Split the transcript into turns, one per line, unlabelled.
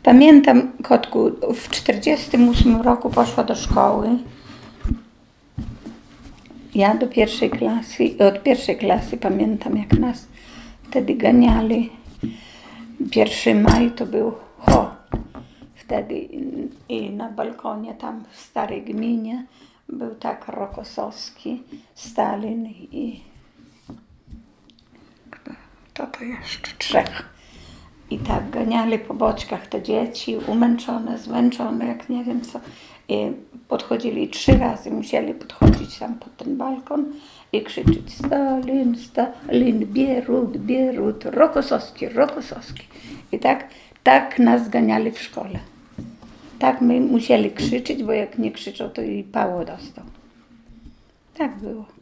Pamiętam, kotku, w 1948 roku poszła do szkoły. Ja do pierwszej klasy, od pierwszej klasy pamiętam, jak nas wtedy ganiali. 1 maj to był wtedy i na balkonie tam w Starej Gminie był tak Rokossowski, Stalin i kto to jeszcze? 3. I tak ganiali po boczkach te dzieci, umęczone, zmęczone, jak nie wiem co. I podchodzili 3 razy, musieli podchodzić tam pod ten balkon i krzyczeć Stalin, Stalin, Bierut, Bierut, Rokossowski, Rokossowski. I tak nas ganiali w szkole. Tak my musieli krzyczeć, bo jak nie krzyczał, to i pało dostał. Tak było.